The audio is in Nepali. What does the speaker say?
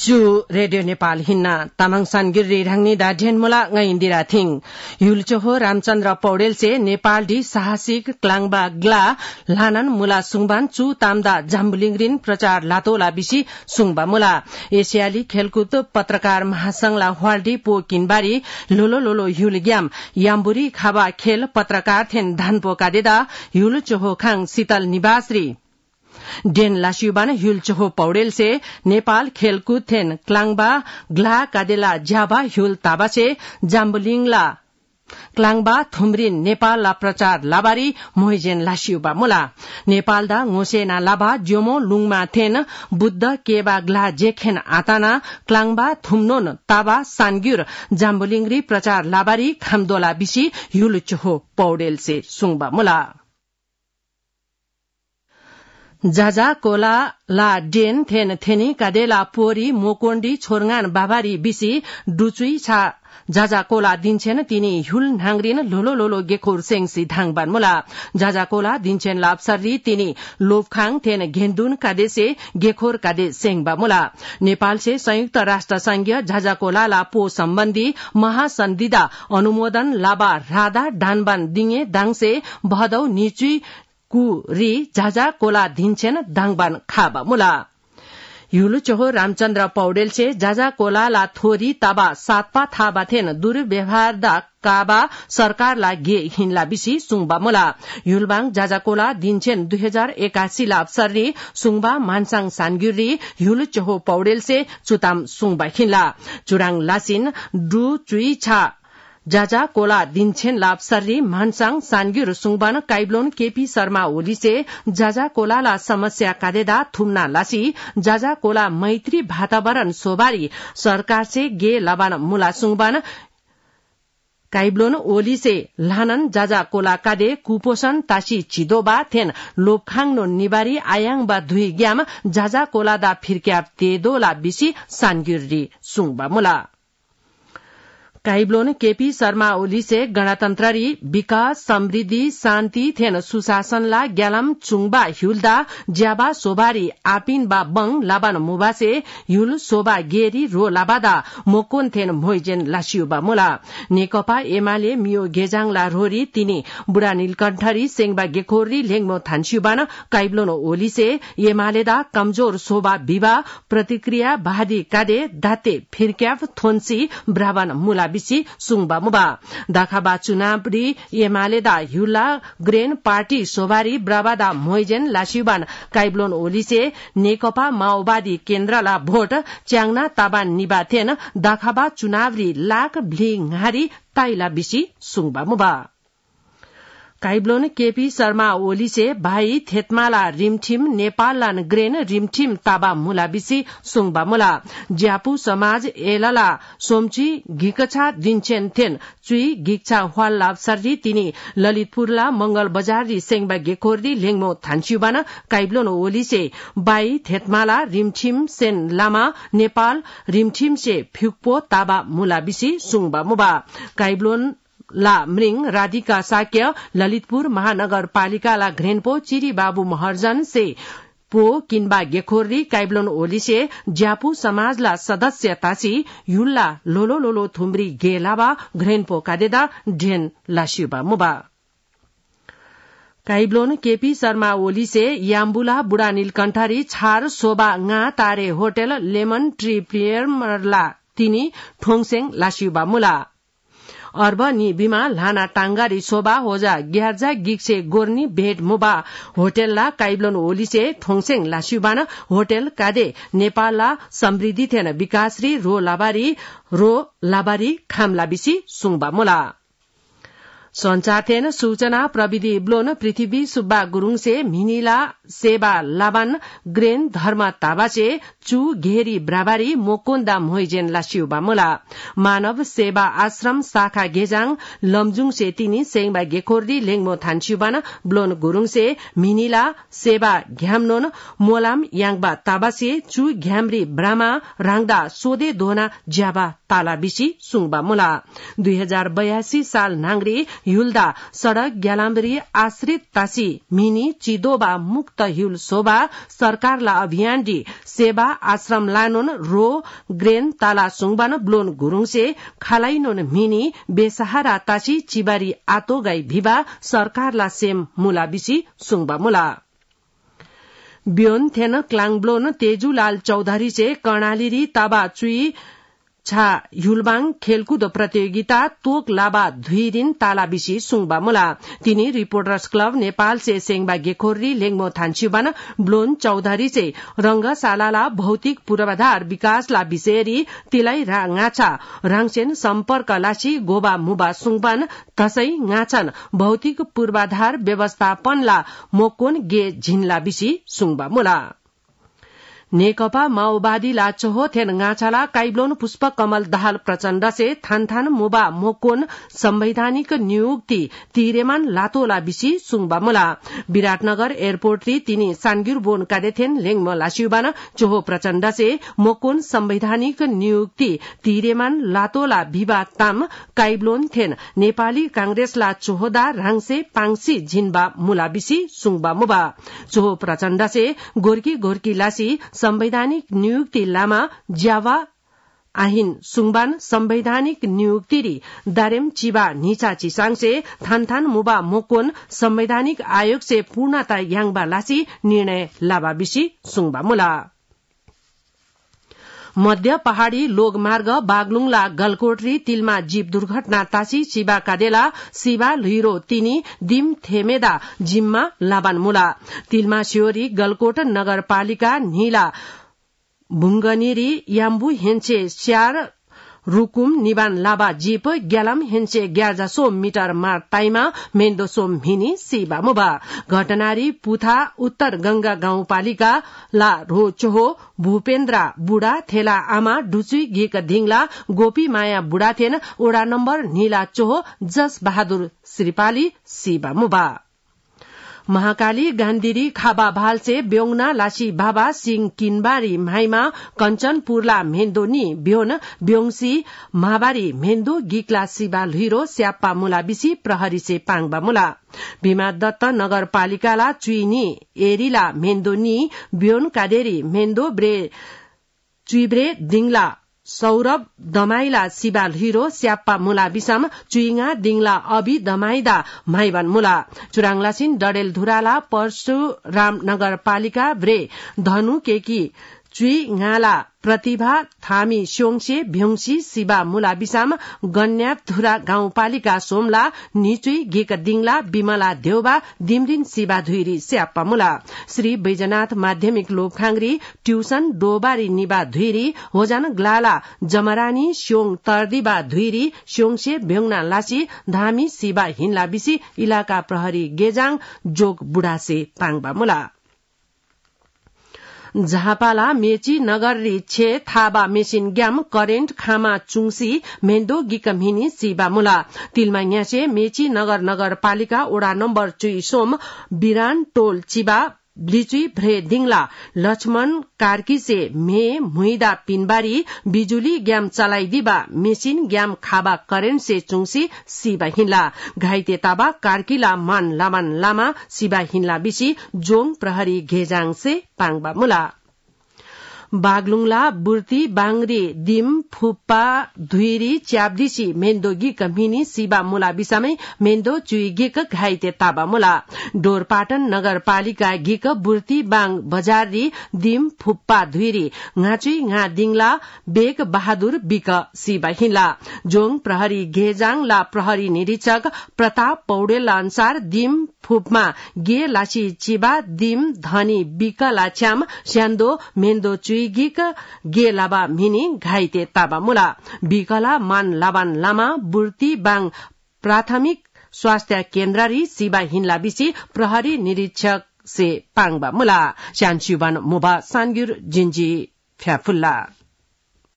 चु रेडियो नेपाल हिन्ना तामाङ सानगिरी राङनी दा ढेनमुला ngai इन्दिरा थिङ युलचोहो रामचन्द्र पौडेल से नेपाल डी साहसिक क्लाङबा ग्ला लानन मुला सुङबान चु तामदा जाम्बुलिङरिन प्रचार लातोला बिसी सुङबा मुला एशियाली खेलकुद पत्रकार महासंघला हवाल्डी पो किनबारी लोलो लोलो युल ग्याम याम्बुरी खाबा खेल पत्रकार थेन धानपो कादेदा युलचोहो खाङ शीतल निवासरी डेन लासियुबान युलचोहो पौडेल से नेपाल खेलकुद थेन क्लाङबा ग्ला कादेला ज्याबा युल ताबासे जाम्बुलिङला क्लाङबा थुमरिन नेपाल ला प्रचार लाबारी मोहिजेन लासियुबा मुला नेपाल दा ngoसेना लाबा ज्योमो लुङमा थेन बुद्ध केबा ग्ला जेखेन आताना क्लाङबा थुमनोन ताबा सानग्युर जाम्बुलिङरी प्रचार लाबारी खामदोला बिसी युलचोहो पौडेल से सुङबा मुला जाजा कोला ला डेन थेन थेनी कादेला पोरी मोकोण्डी छोरगान बाबारी बिसी डुचुई छा जाजा कोला दिन्छेन तिनी हुल नांगरिन लोलो लोलो गेखोर सेंगसी धाङबान मुला जाजा कोला दिन्छेन लापसरी तिनी लोफखाङ थेन घेन्दुन कादे से गेखोर कादे सेंगबा मुला नेपाल से संयुक्त राष्ट्र संघीय जाजा कोला ला पो सम्बन्धी महासन्धिदा अनुमोदन लाबा राधा डानबान दिङे दाङसे भदौ निचुई कुरी जाजा कोला दिन्छेन दाङबान खाबा मुला युलचोहो रामचन्द्र पौडेल से जाजा कोला ला थोरी ताबा सातपा थाबा थेन दुर्व्यवहार दा काबा सरकार ला गे हिनला बिसी सुङबा मुला युलबाङ जाजा कोला दिन्छेन 2081 ला अवसररी सुङबा मानसाङ सानग्युरी युलचोहो पौडेल से चुताम सुङबा हिनला चुराङ लासिन डु चुई छा जाजा कोला दिन्छेन लापसरी मानसाङ सानग्युर सुङबान काइब्लोन केपी शर्मा ओली से जाजा कोला ला समस्या कादेदा थुमना लासी जाजा कोला मैत्री वातावरण सोबारी सरकार से गे लबान मुला सुङबान काइब्लोन ओली से लानन जाजा कोला कादे कुपोषण तासी चिदोबा थेन लोपखाङ निबारी आयाङ बा धुई ग्याम जाजा कोला दा फिरक्याप तेदोला बिसी सानग्युरी सुङबा मुला काइब्लोन केपी शर्मा ओली से गणतन्त्री विकास समृद्धि शान्ति थेन सुशासनला ग्यालम चुङबा हुलदा ज्याबा सोबारी आपिन बा बङ लाबान मुबा से हुल सोबा गेरी रो लाबादा मोकोन थेन मोइजेन लासियुबा मुला नेकपा एमाले मियो गेजाङला रोरी तिनी बुढा नीलकण्ठरी सेङबा गेखोरी लेङमो थान्सियुबान काइब्लोन ओली से एमालेदा कमजोर सोबा विवा प्रतिक्रिया बादी कादे दाते फिरक्याफ थोन्सी ब्राबान मुला बिसी सुङबा मुबा दाखाबा चुनावरी एमालेदा हुला ग्रेन पार्टी सोबारी ब्राबादा मोइजेन लासियुबान काइब्लोन ओली से नेकपा माओवादी केन्द्रला भोट च्याङना ताबान निबाथेन दाखाबा चुनावरी लाक भ्लिङहारी ताइला बिसी सुङबा मुबा काइब्लोन केपी शर्मा ओली से भाई थेतमाला रिमठिम नेपाल लान ग्रेन रिमठिम ताबा मुला बिसी सुङबा मुला ज्यापु समाज एलला सोमची गिकछा दिन्छेन थेन चुई गिकछा हवाल लापसरी तिनी ललितपुरला मंगल बजारी सेङबा गेखोरी लेङमो थान्सियुबान काइब्लोन ओली से बाई थेतमाला रिमठिम सेन लामा नेपाल रिमठिम से फ्युक्पो ताबा मुला बिसी सुङबा मुबा काइब्लोन ला मृङ राधिका साक्य ललितपुर महानगरपालिका ला घ्रेनपो चिरी बाबु महर्जन से पो किनबा गेखोरी काइब्लोन ओली से ज्यापु समाजला सदस्य तासी युल्ला लोलो लोलो थुमरी गेलाबा घ्रेनपो कादेदा ढेन लासियुबा मुबा काइब्लोन केपी शर्मा ओली से याम्बुला बुढा नीलकण्ठरी छार सोबा nga तारे होटल लेमन ट्री प्रियरला तिनी ठोङसेङ लासियुबा मुला अर्ब नि बिमा लाना टांगारी सोबा होजा ग्यार्जा गिक्से गोर्नी भेट मुबा होटेलला काइब्लोन ओली से ठोङसेङ लासियुबान होटेल कादे नेपालला समृद्धि थेन विकासरी रो लाबारी खामला बिसी सुङबा मुला संचार थेन सूचना प्रविधि ब्लोन पृथ्वी सुब्बा गुरुङ से मिनिला सेवा लाबान ग्रेन धर्म ताबासे चु घेरी ब्राबारी मोकोन्दा मोइजेन लासियुबा मुला मानव सेवा आश्रम शाखा गेजाङ लमजुङ से तिनी सेङबा गेखोर्दी लेङमो थान्सियुबान ब्लोन गुरुङ से मिनिला सेवा घ्यामनोन मोलाम याङबा ताबासे चु घ्यामरी ब्रामा राङदा सोदे दोना ज्याबा ताला बिसी सुङबा मुला 2082 साल नांगरी युल्दा सड़क ग्यालाम्बरी आश्रित तासी मिनी चिदोबा मुक्त हिउल शोभा सरकारला अभियान डी सेवा आश्रम लानोन रो ग्रेन ताला सुङबान ब्लोन गुरुङसे खालाइनोन मिनी बेसहारा तासी चिबारी आतो गाई भिबा सरकारला सेम मुला बिसी सुङबा मुला ब्योन थेन क्लाङब्लोन तेजुलाल चौधरी से कर्णाली ताबा चुई छा युलबाङ खेलकुद प्रतियोगिता तोक लाबा धुइरिन तालाबिसी सुङबा मुला तिनी रिपोर्टर्स क्लब नेपाल से सेङबा गेखोरी लेङमो थान्चुबान ब्लोन चौधरी से रंगशालाला भौतिक पूर्वाधार विकासला विषयरी तिलाई गाछा राङसेन सम्पर्क लासी गोबा मुबा सुङबान तसै गाछन भौतिक पूर्वाधार व्यवस्थापनला मोकोन गे झिनला बिसी सुङबा मुला नेकपा माओवादी लाचहो थेन गाछाला काइब्लोन पुष्प कमल दाहाल प्रचण्ड से थानथान मुबा मोकोन संवैधानिक नियुक्ति तिरेमान लातोला बिसी सुङबा मुला विराटनगर एयरपोर्ट री तिनी सानगिर बोन कादेथेन लेङम लासिउबान चोहो प्रचण्ड से मोकोन संवैधानिक नियुक्ति तिरेमान लातोला भिबा ताम काइब्लोन थेन नेपाली कांग्रेसला चोहोदा राङसे पाङसी झिनबा मुला बिसी सुङबा मुबा चोहो प्रचण्ड से गोर्की लासी संवैधानिक नियुक्ति लामा ज्यावा आहिन सुङबान संवैधानिक नियुक्ति री दारेम चिबा निचा चिसाङसे थानथान मुबा मोकोन संवैधानिक आयोग से पूर्णता याङबा लासी निर्णय लाबा बिसी सुङबा मुला मध्य पहाड़ी लोकमार्ग बागलुङला गलकोटरी तिलमा जीव दुर्घटना तासी शिवा कादेला शिवा लुइरो तिनी दिम थेमेदा जिम्मा लाबान मुला तिलमा सियोरी गलकोट नगरपालिका नीला भुंगनीरी याम्बु हेन्चे स्यार रुकुम निबान लाबा जीप ग्यालम हेन्चे 1100 मिटर मार ताइमा मेन्दो सोम भिनी सिबा मुबा घटनारी पुथा उत्तर गंगा गाउँपालिका ला रोचोहो भूपेन्द्र बुढा थेला आमा डुचुई गिक धिङला गोपी माया बुढा थेन ओडा नम्बर नीला चोहो जस बहादुर श्रीपाली सिबा मुबा महाकाली गान्धीरी खाबा भालसे ब्योङना लासी बाबा सिंह किनबारी माइमा कञ्चनपुरला मेन्दोनी ब्योन ब्योङसी महाबारी मेन्दो गिकला सिबा लुइरो स्याप्पा मुला बिसी प्रहरी से पाङबा मुला भीमा दत्त नगरपालिकाला चुइनी एरिला मेन्दोनी ब्योन कादेरी मेन्दो ब्रे चुइब्रे दिङला सौरभ दमाइला सिबा लुइरो स्याप्पा मुला बिसम चुइङा दिङला अभि दमाइदा माइबान मुला चुराङलासिन डडेलधुराला परशुराम नगरपालिका ब्रे धनु केकी चुइङाला प्रतिभा थामी स्योङसे भ्योङसी सिबा मुला बिसाम गन्याप धुरा गाउँपालिका सोमला निचुई गिक दिङला बिमला देउबा दिमरिन सिबा धुइरी स्याप्पा मुला श्री बैजनाथ माध्यमिक लोकखाङरी ट्युसन डोबारी निबा धुइरी होजान ग्लाला जमरानी स्योङ तर्दिबा धुइरी स्योङसे भ्योङना लासी धामी सिबा हिनला बिसी इलाका प्रहरी गेजाङ जोग बुढासे पाङबा मुला झापाला मेची नगर री छे थाबा मेसिन ग्याम करेन्ट खामा चुङसी मेन्दो गिकमिनी सिबा मुला तिलमा न्यासे मेची नगरपालिका ओडा नम्बर 2 सोम बिरान टोल चिबा ब्लिचुई भ्रे दिङला लक्ष्मण कार्की से मे मुइदा पिनबारी बिजुली ग्याम चलाइदिबा मेसिन ग्याम खाबा करेन्ट से चुङसी सिबा हिनला घाइते ताबा कार्कीला मान लामान लामा सिबा हिनला बिसी जोङ प्रहरी घेजाङ से पाङबा मुला बागलुङला बुर्ती बाङरी दिम फुप्पा धुइरी च्याब्दिसी मेन्दोगी कमिनी सिबा मुला बिसामै मेन्दो चुइगिक घाइते ताबा मुला डोरपाटन नगरपालिका गिक बुर्ती बाङ बजारी दिम फुप्पा धुइरी ngaचुई nga दिङला बेग बहादुर बिक सिबा हिनला जोङ प्रहरी घेजाङ ला प्रहरी निरीक्षक प्रताप पौडेल अनुसार दिम फुपमा गे लासी चिबा दिम धनी बिक लाछ्याम स्यान्दो मेन्दो चुइगिक गे लाबा मिनी घाइते ताबा मुला बिकला मान लाबान लामा बुर्ती बाङ प्राथमिक स्वास्थ्य केन्द्ररी सिबा हिनला बिसी प्रहरी निरीक्षक से पाङबा मुला स्यानसिबान मुबा सानगिर जिन्जी फ्याफुल्ला